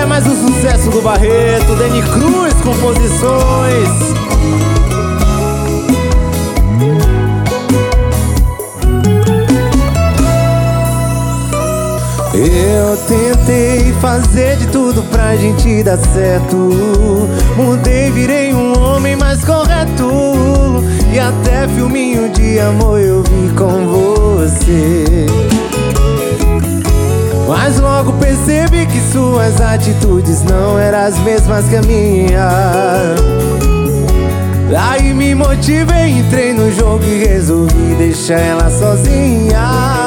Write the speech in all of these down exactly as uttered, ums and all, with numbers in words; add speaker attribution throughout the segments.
Speaker 1: É mais um sucesso do Barreto, Deni Cruz Composições. Eu tentei fazer de tudo pra gente dar certo. Mudei, virei um homem mais correto. E até filminho de amor eu vi com você. Mas logo percebi que suas atitudes não eram as mesmas que a minha. Aí me motivei, entrei no jogo e resolvi deixar ela sozinha.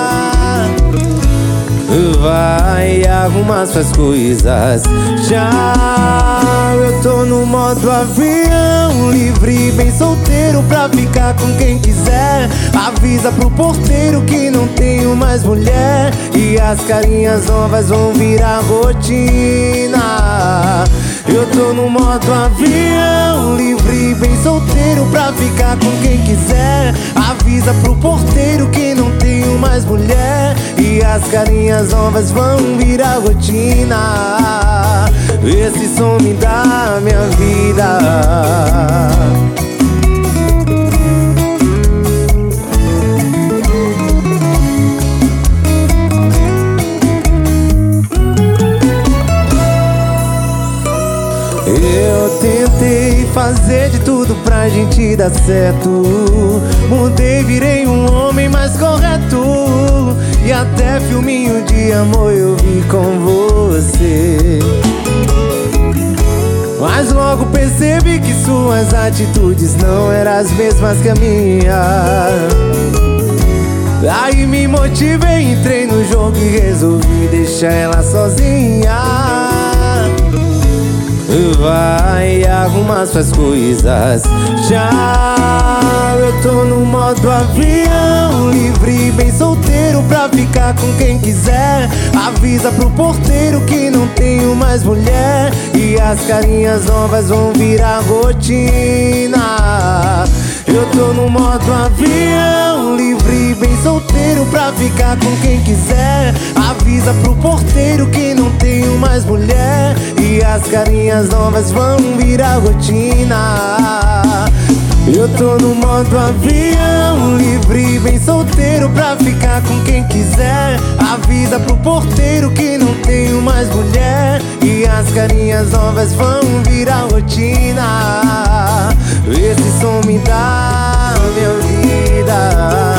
Speaker 1: Vai arrumar suas coisas já. Eu tô no modo avião, livre, bem solteiro pra ficar com quem quiser. Avisa pro porteiro que não tenho mais mulher. E as carinhas novas vão virar rotina. Eu tô no modo avião, livre, bem solteiro pra ficar com quem quiser. Avisa pro porteiro que não tenho mais mulher. E as carinhas novas vão virar rotina. Esse som me dá minha vida. Eu tentei fazer de tudo pra gente dar certo. Mudei, virei um homem mais correto. E até filminho de amor eu vi com você. Mas logo percebi que suas atitudes não eram as mesmas que a minha. Aí me motivei, entrei no jogo e resolvi deixar ela sozinha. Vai arrumar suas coisas já. Eu tô no modo avião, livre, bem solteiro pra ficar com quem quiser. Avisa pro porteiro que não tenho mais mulher. E as carinhas novas vão virar rotina. Eu tô no modo avião, livre, bem solteiro pra ficar com quem quiser. Avisa pro porteiro que não tenho mais mulher. E as carinhas novas vão virar rotina. Eu tô no modo avião, livre, bem solteiro pra ficar com quem quiser. Avisa pro porteiro que não tenho mais mulher. E as carinhas novas vão virar rotina. Esse som me dá minha vida.